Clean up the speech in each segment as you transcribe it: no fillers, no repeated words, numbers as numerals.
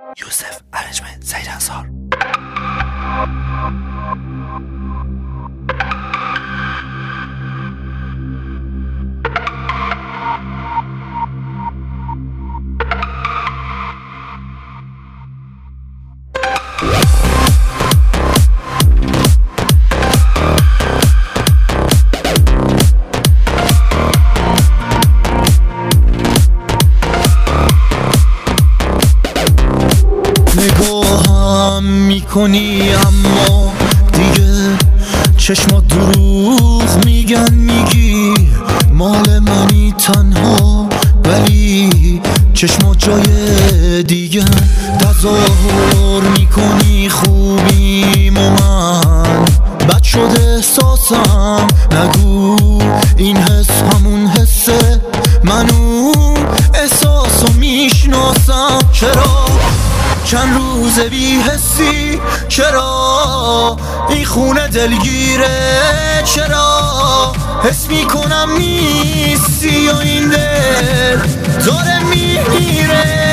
یوسف ارنجمنت سعید انصار. نگاهم میکنی اما دیگه چشمات دروغ میگن، میگی مال منی تنها، ولی چشمات جای دیگه. تظاهر میکنی خوبیم و من بد شده احساسم، نگو این حس همون حسه، من اون احساسو میشناسم. چرا چند روز بی حسی؟ چرا این خونه دلگیره؟ چرا حس میکنم نیستی و این دل داره میمیره؟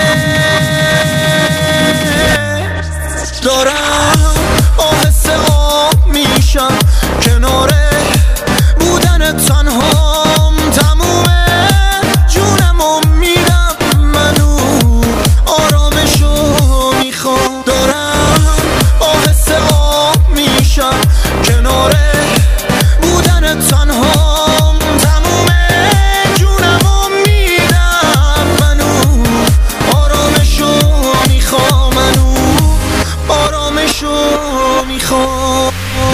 دارم آهسته آب میشم کنار بودن تنهام، تمومه جونمو میدم، منو آرامشو میخوام. دارم آهسته آب میشم کنار بودن تنهام، تمومه جونمو میدم، منو آرامشو میخوام، منو آرامشو میخوام.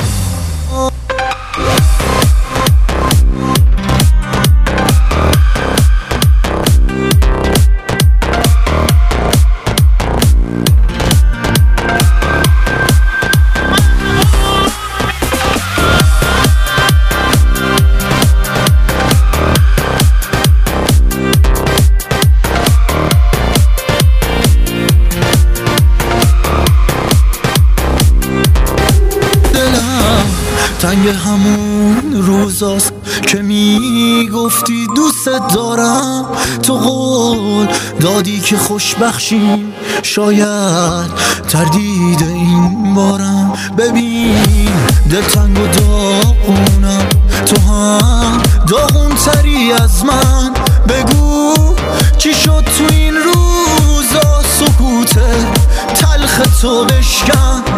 تنگ همون روزاست که میگفتی دوست دارم، تو قول دادی که خوشبخشیم، شاید تردید این بارم. ببین دلتنگ و داغونم، تو هم داغون تری از من، بگو چی شد تو این روزا؟ سکوت تلخ تو بشکن،